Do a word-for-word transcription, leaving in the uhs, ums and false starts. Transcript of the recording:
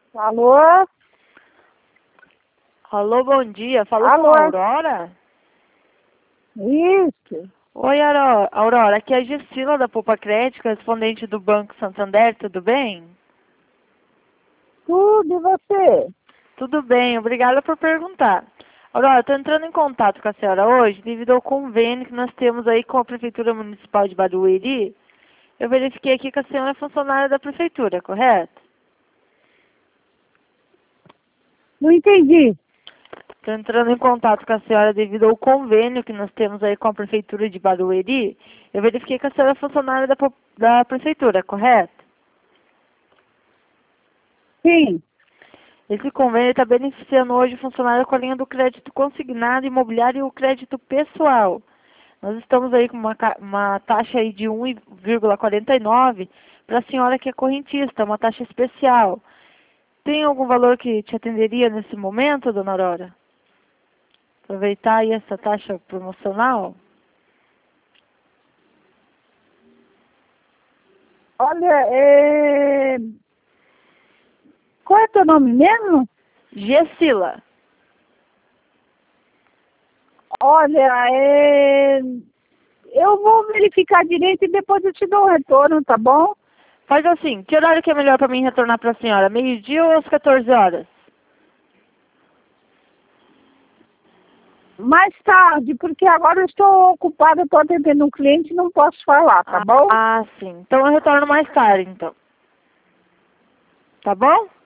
Alô? Alô, bom dia. Falou Alô? com a Aurora? Isso. Oi, Aurora. Aurora, aqui é a Gessila da Poupa Crédito, correspondente do Banco Santander, tudo bem? Tudo, e você? Tudo bem, obrigada por perguntar. Aurora, estou entrando em contato com a senhora hoje devido ao convênio que nós temos aí com a Prefeitura Municipal de Barueri. Eu verifiquei aqui que a senhora é funcionária da Prefeitura, correto? Não entendi. Estou entrando em contato com a senhora devido ao convênio que nós temos aí com a Prefeitura de Barueri. Eu verifiquei que a senhora é funcionária da, po- da Prefeitura, correto? Sim. Esse convênio está beneficiando hoje o funcionário com a linha do crédito consignado imobiliário e o crédito pessoal. Nós estamos aí com uma, ca- uma taxa aí de um vírgula quarenta e nove para a senhora que é correntista, uma taxa especial. Tem algum valor que te atenderia nesse momento, dona Aurora? Aproveitar aí essa taxa promocional? Olha, é... qual é teu nome mesmo? Gessila. Olha, é... eu vou verificar direito e depois eu te dou um retorno, tá bom? Faz assim, que horário que é melhor para mim retornar para a senhora? Meio-dia ou às quatorze horas? Mais tarde, porque agora eu estou ocupada, estou atendendo um cliente e não posso falar, tá Ah, bom? ah, sim. Então eu retorno mais tarde, então. Tá bom?